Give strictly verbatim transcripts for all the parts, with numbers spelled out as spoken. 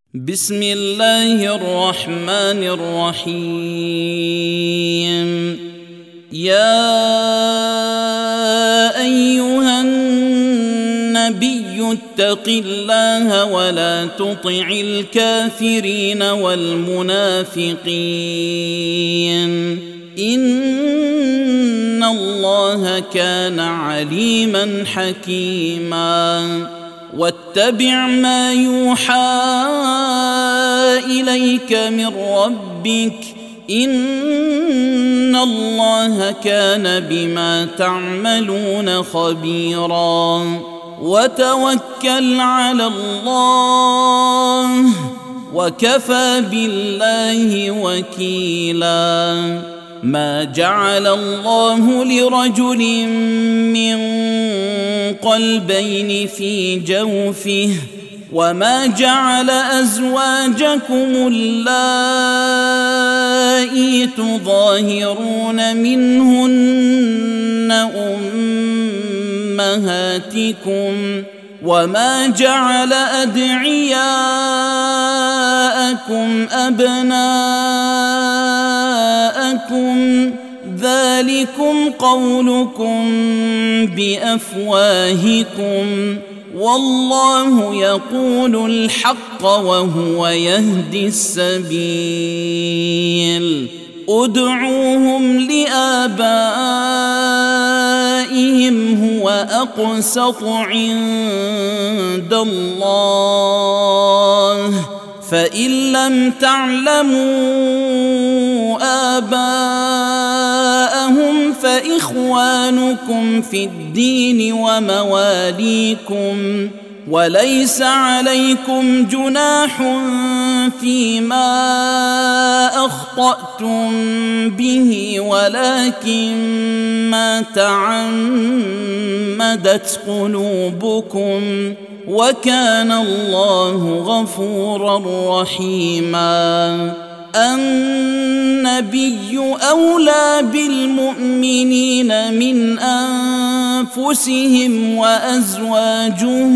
بسم الله الرحمن الرحيم. يا أيها النبي اتق الله ولا تطع الكافرين والمنافقين إن الله كان عليما حكيما. واتبع ما يوحى إليك من ربك إن الله كان بما تعملون خبيرا. وتوكل على الله وكفى بالله وكيلا. ما جعل الله لرجل من قلبين في جوفه وما جعل أزواجكم اللائي تظاهرون منهن أمهاتكم وما جعل أدعياءكم أبناءكم ذلكم قولكم بأفواهكم والله يقول الحق وهو يهدي السبيل. ادعوهم لآبائهم هو أقسط عند الله فإن لم تعلموا آباءهم فإخوانكم في الدين ومواليكم وليس عليكم جناح فيما أخطأتم به ولكن ما تعمدت قلوبكم وكان الله غفورا رحيما. النبي أولى بالمؤمنين من أنفسهم وأزواجه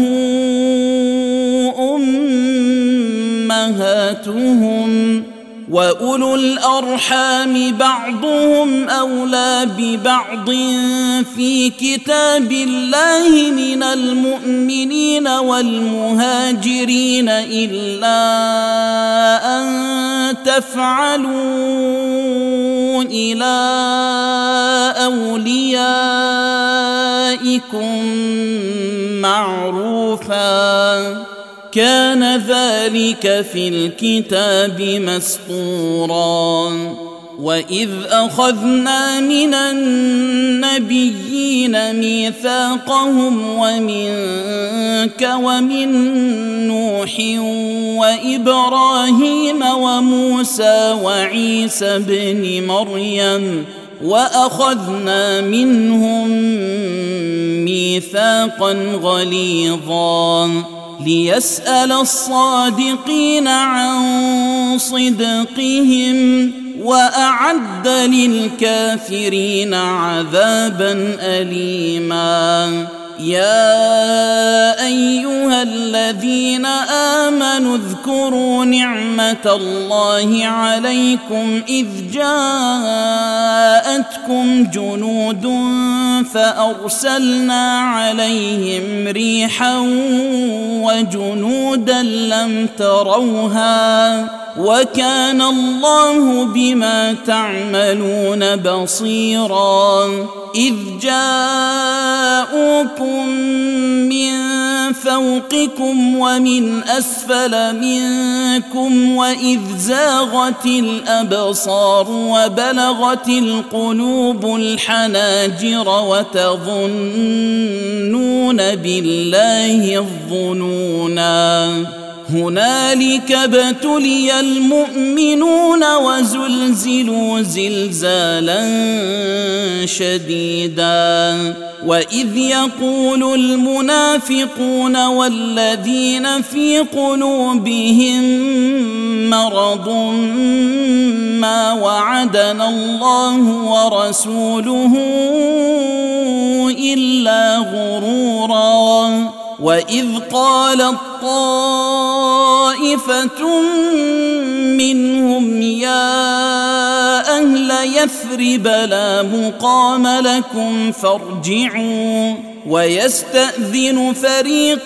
أمهاتهم وأولو الأرحام بعضهم أولى ببعض في كتاب الله من المؤمنين والمهاجرين إلا أن تفعلوا إلى أوليائكم معروفا كان ذلك في الكتاب مسطورا. وإذ أخذنا من النبيين ميثاقهم ومنك ومن نوح وإبراهيم وموسى وعيسى بن مريم وأخذنا منهم ميثاقا غليظا ليسأل الصادقين عن صدقهم وأعد للكافرين عذابا أليما. يا أيها الذين آمنوا اذكروا نعمة الله عليكم إذ جاءتكم جنود فأرسلنا عليهم ريحا وجنودا لم تروها وكان الله بما تعملون بصيرا. إذ جاءوكم من فوقكم ومن أسفل منكم وإذ زاغت الأبصار وبلغت القلوب الحناجر وتظنون بالله الظنونا. هنالك ابتلي المؤمنون وزلزلوا زلزالا شديدا. وإذ يقول المنافقون والذين في قلوبهم مرض ما وعدنا الله ورسوله إلا غرورا. وإذ قالت طائفة منهم يا أهل يثرب لا مقام لكم فارجعوا ويستأذن فريق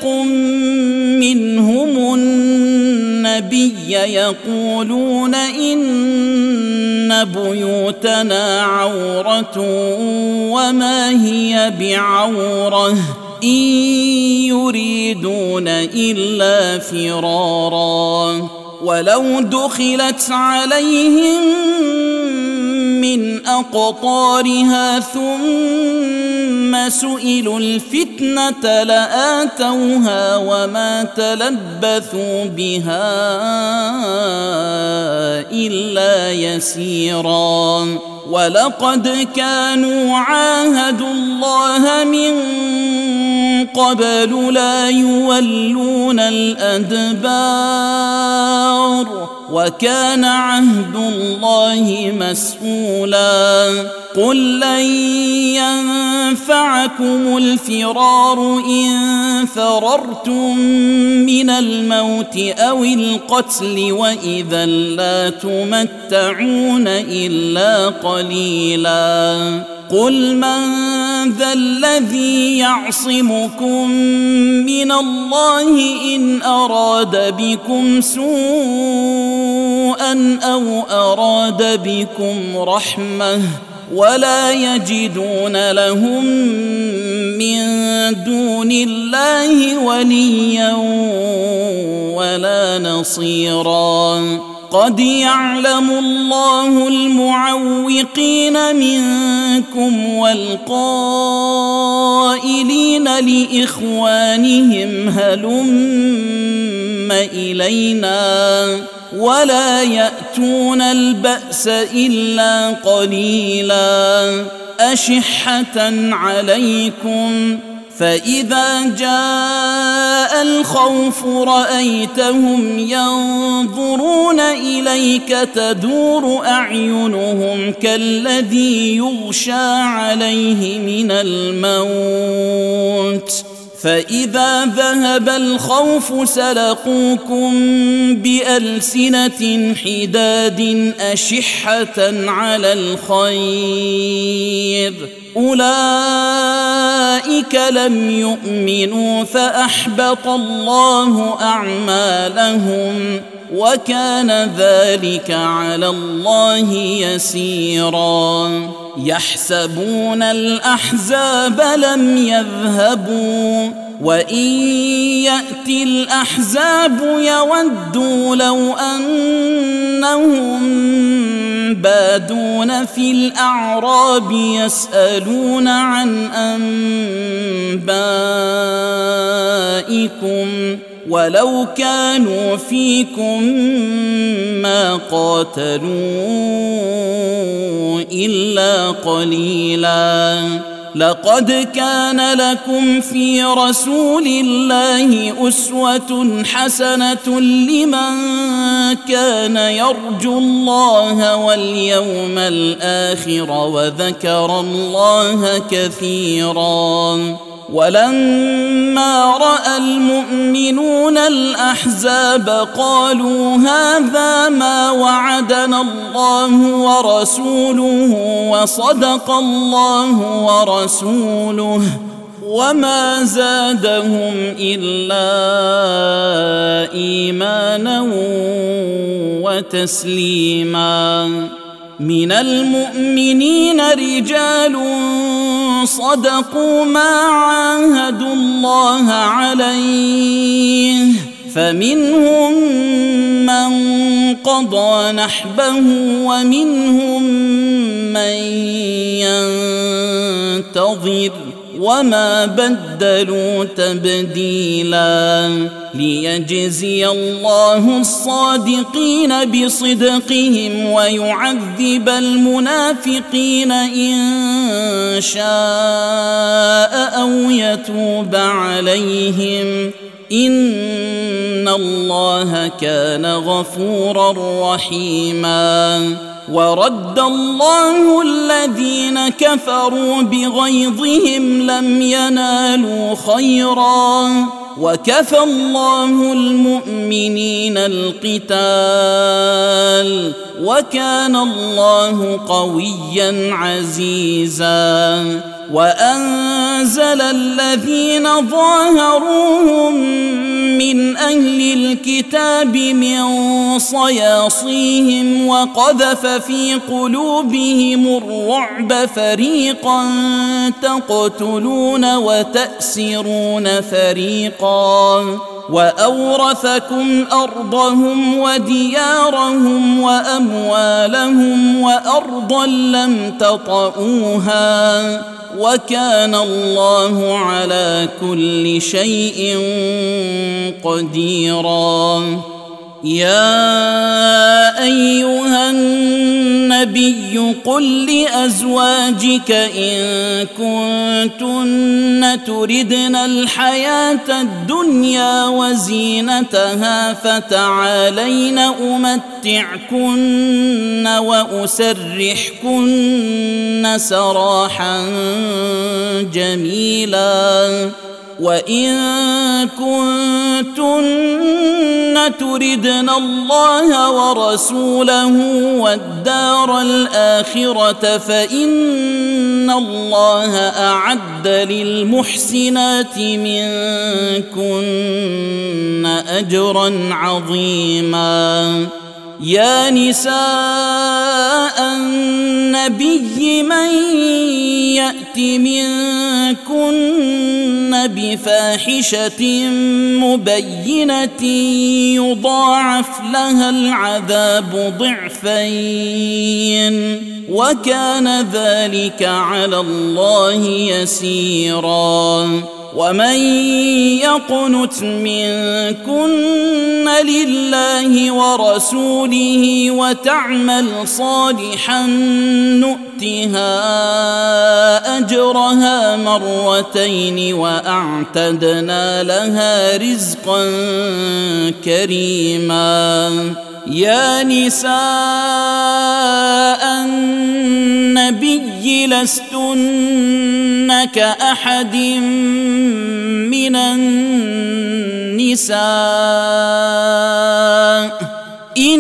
منهم النبي يقولون إن بيوتنا عورة وما هي بعورة إن يريدون إلا فرارا ولو دخلت عليهم من أقطارها ثم سئلوا الفتنة لآتوها وما تلبثوا بها إلا يسيرا ولقد كانوا عاهدوا الله من قبل لا يولون الأدبار وكان عهد الله مسؤولا قل لن ينفعكم الفرار إن فررتم من الموت أو القتل وإذا لا تمتعون إلا قليلا قل من ذا الذي يعصمكم من الله إن أراد بكم سوءا أو أراد بكم رحمة ولا يجدون لهم من دون الله وليا ولا نصيرا قد يعلم الله المعوقين منكم والقائلين لإخوانهم هلم إلينا ولا يأتون البأس إلا قليلا أشحة عليكم فإذا جاء الخوف رأيتهم ينظرون إليك تدور أعينهم كالذي يغشى عليه من الموت فإذا ذهب الخوف سلقوكم بألسنة حداد أشحة على الخير أولئك لم يؤمنوا فأحبط الله أعمالهم وكان ذلك على الله يسيرا يحسبون الأحزاب لم يذهبوا وإن يأتي الأحزاب يودوا لو أنهم بادون في الأعراب يسألون عن أنبائكم ولو كانوا فيكم ما قاتلوا إلا قليلا لقد كان لكم في رسول الله أسوة حسنة لمن كان يرجو الله واليوم الآخر وذكر الله كثيرا ولما رأى المؤمنون الأحزاب قالوا هذا ما وعدنا الله ورسوله وصدق الله ورسوله وما زادهم إلا إيمانا وتسليما من المؤمنين رجال صدقوا ما عاهدوا الله عليه فمنهم من قضى نحبه ومنهم من ينتظر وما بدلوا تبديلا ليجزي الله الصادقين بصدقهم ويعذب المنافقين إن شاء أو يتوب عليهم إن الله كان غفورا رحيما ورد الله الذين كفروا بغيظهم لم ينالوا خيرا وكفى الله المؤمنين القتال وكان الله قويا عزيزا وأنزل الذين ظاهروهم من أهل الكتاب من صياصيهم وقذف في قلوبهم الرعب فريقا تقتلون وتأسرون فريقا وأورثكم أرضهم وديارهم وأموالهم وأرضا لم تطئوها وكان الله على كل شيء قديرا. يا أيها النبي قل لأزواجك إن كنتن تردن الحياة الدنيا وزينتها فتعالين أمتعكن وأسرحكن سراحا جميلا وإن كنتن تردن الله ورسوله والدار الآخرة فإن الله أعد للمحسنات منكن أجرا عظيما. يا نساء النبي من يأت منكن بفاحشة مبينة يضاعف لها العذاب ضعفين وكان ذلك على الله يسيرا. ومن يقنت منكن لله ورسوله وتعمل صالحا نؤتها أجرها مرتين وأعتدنا لها رزقا كريما. يا نساء النبي لستن كأحد من النساء إن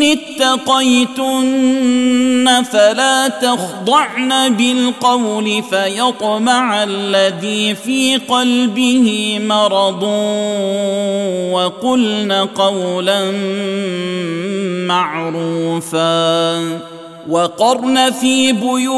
اتقيتن فلا تخضعن بالقول فيطمع الذي في قلبه مرض وقلن قولا معروفا وقرن في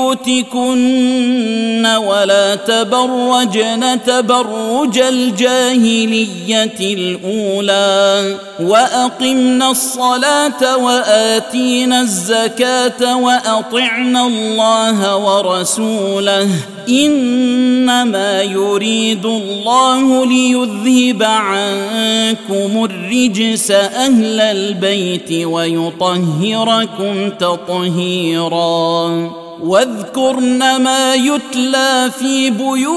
بيوتكن ولا تبرجن تبرج الجاهلية الأولى وأقمنا الصلاة وآتينا الزكاة وأطعنا الله ورسوله إنما يريد الله ليذهب عنكم الرجس أهل البيت ويطهركم تطهيرا. واذكرن ما يتلى في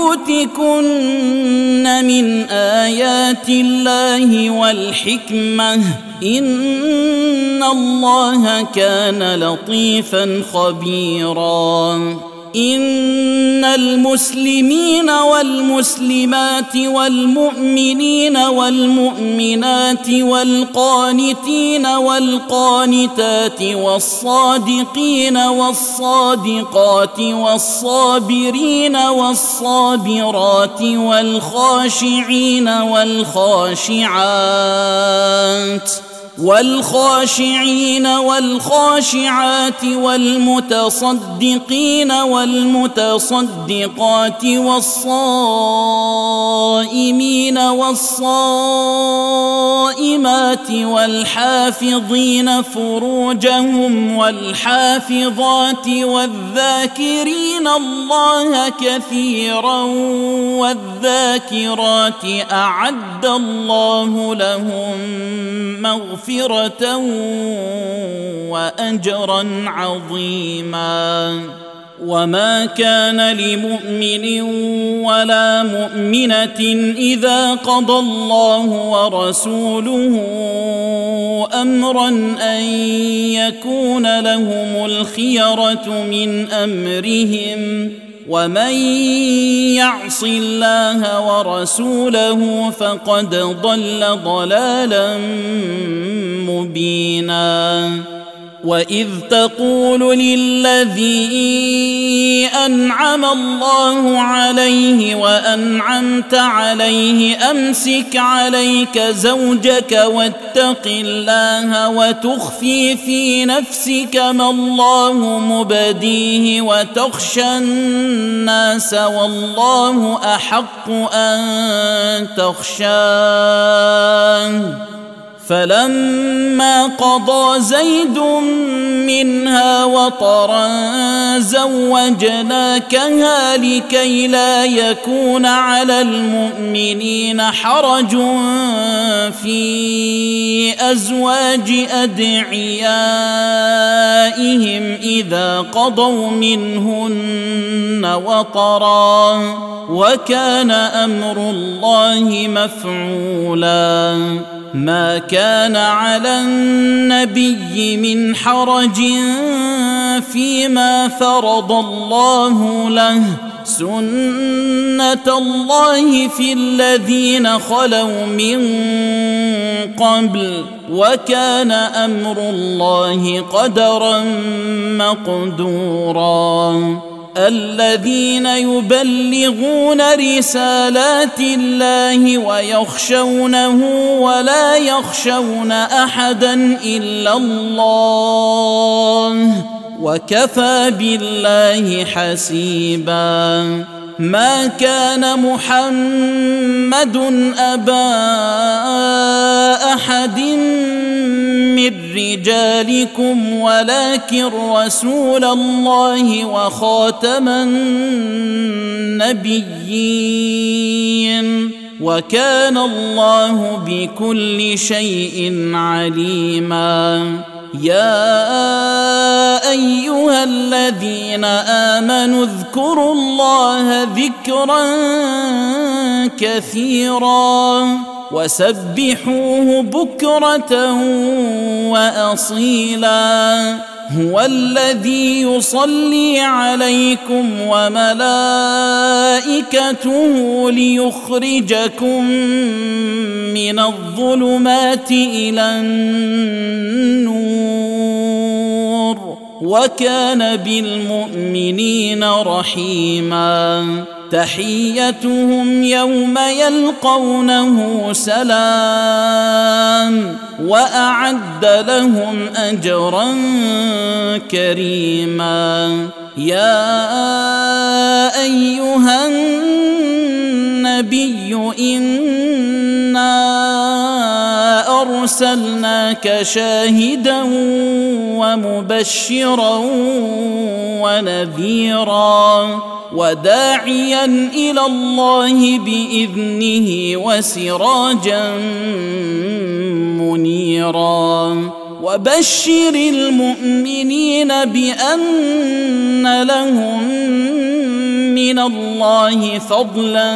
بيوتكن من آيات الله والحكمة إن الله كان لطيفا خبيرا. إن المسلمين والمسلمات والمؤمنين والمؤمنات والقانتين والقانتات والصادقين والصادقات والصابرين والصابرات والخاشعين والخاشعات والخاشعين والخاشعات والمتصدقين والمتصدقات والصائمين والصائمات والحافظين فروجهم والحافظات والذاكرين الله كثيرا والذاكرات أعد الله لهم مغفرة مغفرة وأجرا عظيما. وما كان لمؤمن ولا مؤمنة إذا قضى الله ورسوله أمرا أن يكون لهم الخيرة من أمرهم ومن يعص الله ورسوله فقد ضل ضلالا مبينا. وإذ تقول للذي أنعم الله عليه وأنعمت عليه أمسك عليك زوجك واتق الله وتخفي في نفسك ما الله مبديه وتخشى الناس والله أحق أن تخشاه. فلما قضى زيد منها وطرا زوجناكها لكي لا يكون على المؤمنين حرج في أزواج أدعيائهم إذا قضوا منهن وطرا وكان أمر الله مفعولا. ما كان على النبي من حرج فيما فرض الله له، سنة الله في الذين خلوا من قبل، وكان أمر الله قدرا مقدورا. الذين يبلغون رسالات الله ويخشونه ولا يخشون أحدا إلا الله وكفى بالله حسيبا. ما كان محمد أبا أحد من رجالكم ولكن رسول الله وخاتم النبيين وكان الله بكل شيء عليما. يا أيها الذين آمنوا اذكروا الله ذكرا كثيرا وسبحوه بكرة وأصيلا. هو الذي يصلي عليكم وملائكته ليخرجكم من الظلمات إلى النور وكان بالمؤمنين رحيما. تحيتهم يوم يلقونه سلام وأعد لهم أجرا كريما. يا أيها النبي إنا أرسلناك شاهدا ومبشرا ونذيرا وداعيا إلى الله بإذنه وسراجا منيرا. وبشر المؤمنين بأن لهم من الله فضلا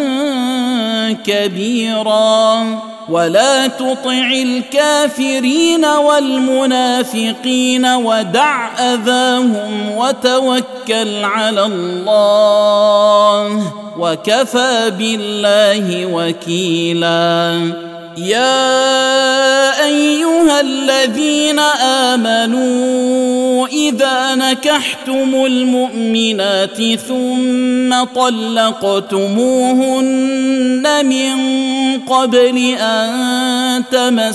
كبيرا. ولا تطع الكافرين والمنافقين ودع أذاهم وتوكل على الله وكفى بالله وكيلا. يا أيها الذين آمنوا إذا نكحتم المؤمنات ثم طلقتموهن من قبل أن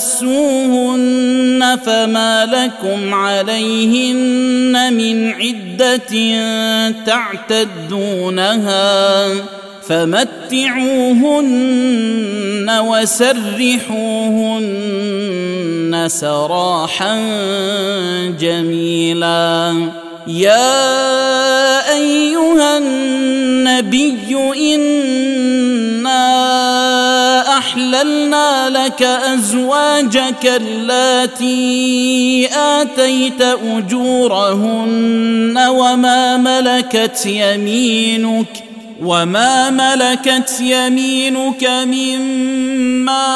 تمسوهن فما لكم عليهن من عدة تعتدونها فمتعوهن وسرحوهن سراحا جميلا. يا أيها النبي إنا أحللنا لك أزواجك اللاتي آتيت أجورهن وما ملكت يمينك وما ملكت يمينك مما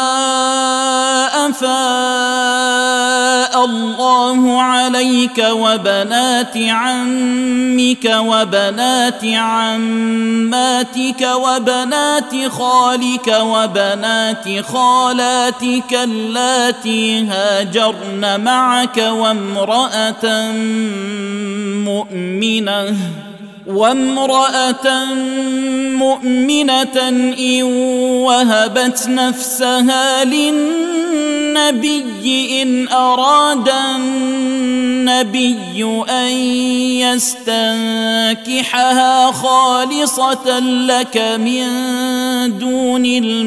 أفاء الله عليك وبنات عمك وبنات عماتك وبنات خالك وبنات خالاتك اللاتي هاجرن معك وامرأة مؤمنة وامرأة مؤمنة إن وهبت نفسها للنبي إن أراد النبي أن يستنكحها خالصة لك من دون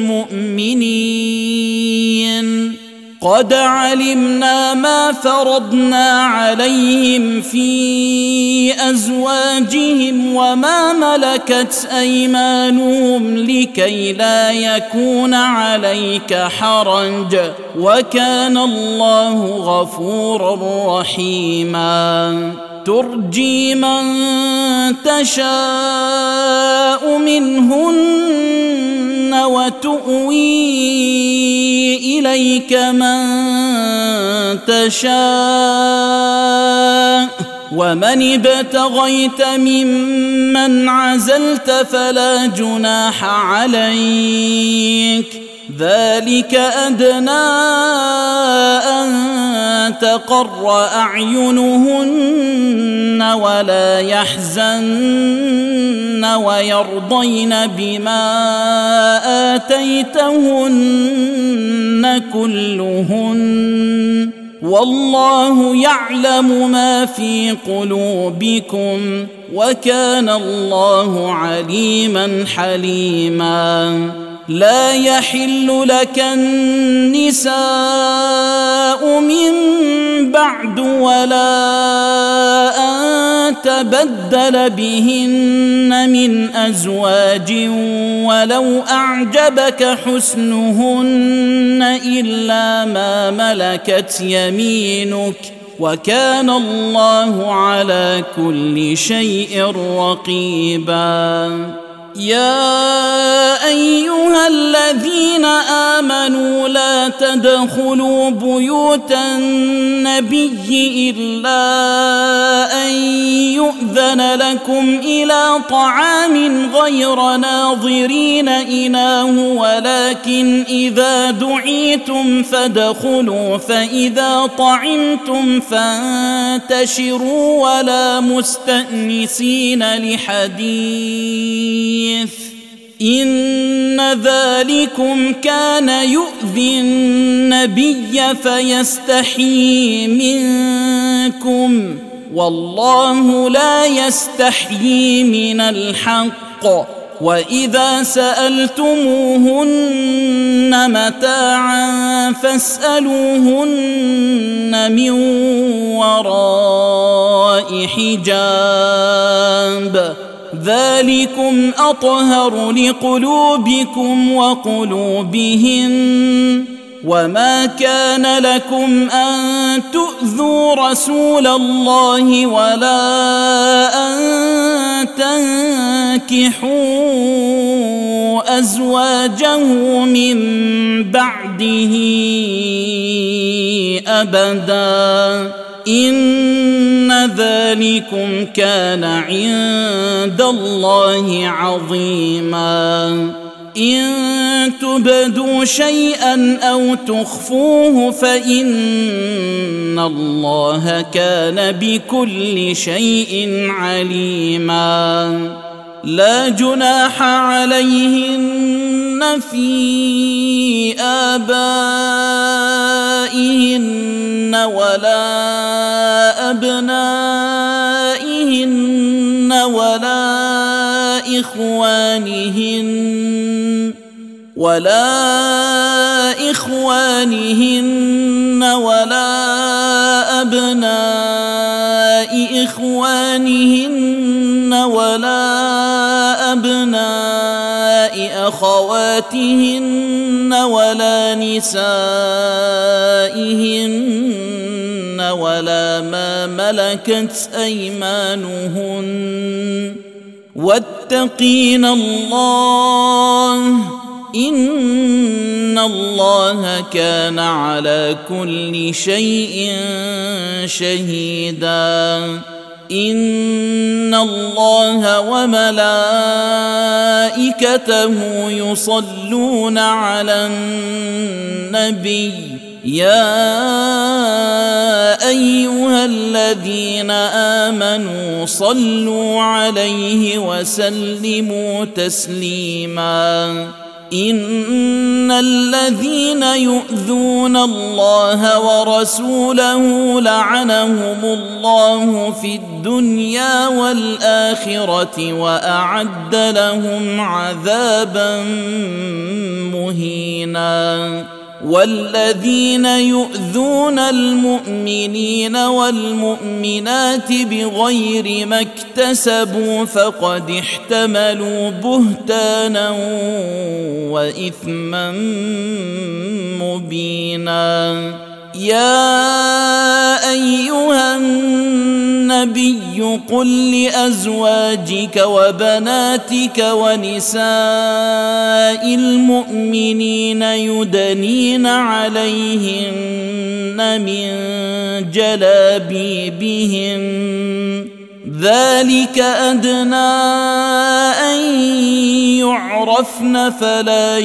المؤمنين قد علمنا ما فرضنا عليهم في أزواجهم وما ملكت أيمانهم لكي لا يكون عليك حرج وكان الله غفورا رحيما ترجي من تشاء منهن وتؤوي إليك من تشاء ومن ابتغيت ممن عزلت فلا جناح عليك ذلك أدنى أن تقر أعينهن ولا يحزن ويرضين بما آتيتهن كلهن والله يعلم ما في قلوبكم وكان الله عليما حليما لا يحل لك النساء من بعد ولا أن تبدل بهن من أزواج ولو أعجبك حسنهن إلا ما ملكت يمينك وكان الله على كل شيء رقيبا يا أيها الذين آمنوا لا تدخلوا بيوت النبي إلا أن يؤذن لكم إلى طعام غير ناظرين إناه ولكن إذا دعيتم فادخلوا فإذا طعمتم فانتشروا ولا مستأنسين لحديث إن ذلكم كان يؤذي النبي فيستحيي منكم والله لا يستحيي من الحق وإذا سألتموهن متاعا فاسألوهن من وراء حجاب ذلكم أطهر لقلوبكم وقلوبهن وما كان لكم أن تؤذوا رسول الله ولا أن تنكحوا أزواجه من بعده أبدا إن ذلكم كان عند الله عظيما إن تبدوا شيئا أو تخفوه فإن الله كان بكل شيء عليما لا جناح عليهن في آبائهن ولا أبنائهن ولا إخوانهن ولا إخوانهن ولا أبناء إخوانهن ولا أبناء أخواتهن ولا نسائهن ولا ما ملكت أيمانهن واتقين الله إن الله كان على كل شيء شهيدا إن الله وملائكته يصلون على النبي يا أيها الذين آمنوا صلوا عليه وسلموا تسليما إن الذين يؤذون الله ورسوله لعنهم الله في الدنيا والآخرة وأعد لهم عذابا مهينا والذين يؤذون المؤمنين والمؤمنات بغير ما اكتسبوا فقد احتملوا بهتانا وإثما مبينا يا أيها النبي قل لأزواجك وبناتك ونساء المؤمنين يدنين عليهن من جلابيبهن ذلك أدنى أن يعرفن فلا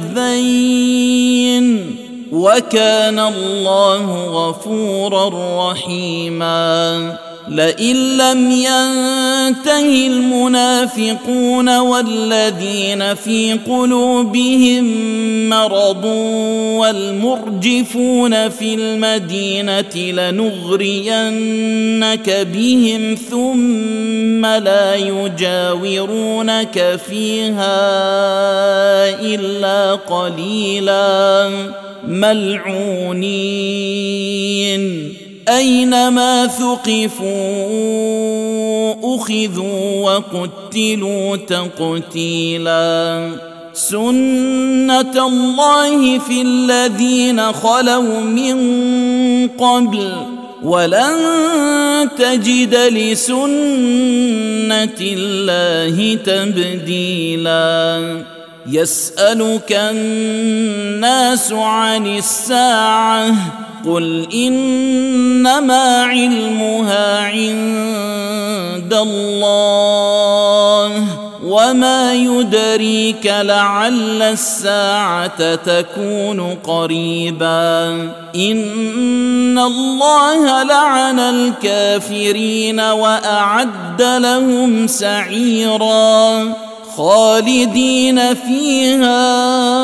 يؤذين وكان الله غفورا رحيما لئن لم ينته المنافقون والذين في قلوبهم مرض والمرجفون في المدينة لنغرينك بهم ثم لا يجاورونك فيها إلا قليلا ملعونين أينما ثقفوا أخذوا وقتلوا تقتيلا سنة الله في الذين خلوا من قبل ولن تجد لسنة الله تبديلا يسألك الناس عن الساعة قل إنما علمها عند الله وما يدريك لعل الساعة تكون قريبا إن الله لعن الكافرين وأعد لهم سعيرا خالدين فيها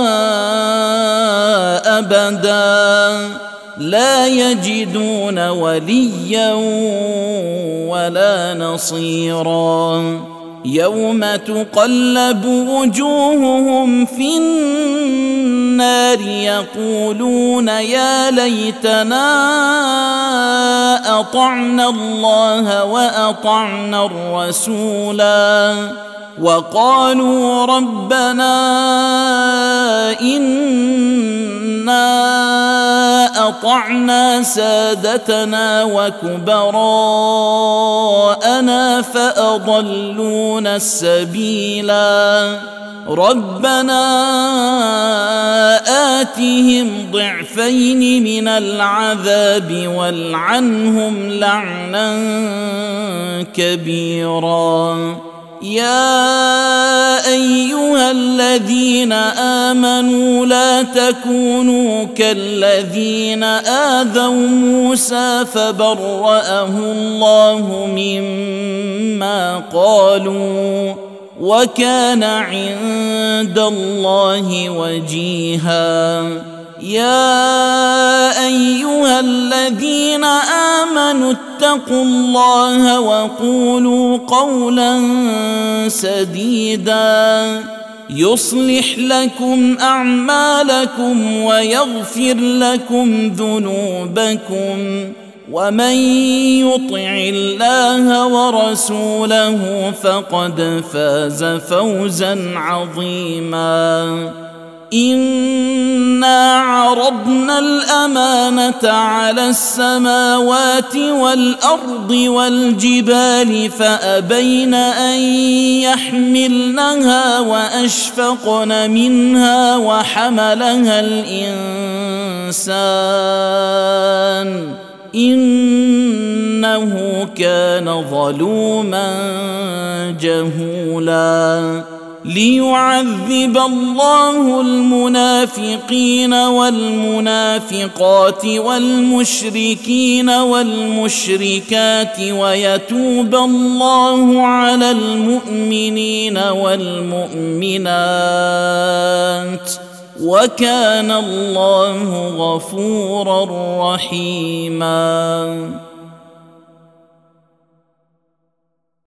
أبدا لا يجدون وليا ولا نصيرا يوم تقلب وجوههم في النار يقولون يا ليتنا أطعنا الله وأطعنا الرسولا وقالوا ربنا إنا أطعنا سادتنا وكبراءنا فأضلونا السبيلا ربنا آتهم ضعفين من العذاب والعنهم لعنا كبيرا يا أيها الذين آمنوا لا تكونوا كالذين آذوا موسى فبرأه الله مما قالوا وكان عند الله وجيها يا أيها الذين آمنوا اتقوا الله وقولوا قولا سديدا يصلح لكم أعمالكم ويغفر لكم ذنوبكم ومن يطع الله ورسوله فقد فاز فوزا عظيما إنا عرضنا الأمانة على السماوات والأرض والجبال فأبين أن يحملنها وأشفقن منها وحملها الإنسان إنه كان ظلوما جهولا ليعذب الله المنافقين والمنافقات والمشركين والمشركات ويتوب الله على المؤمنين والمؤمنات وكان الله غفورا رحيما.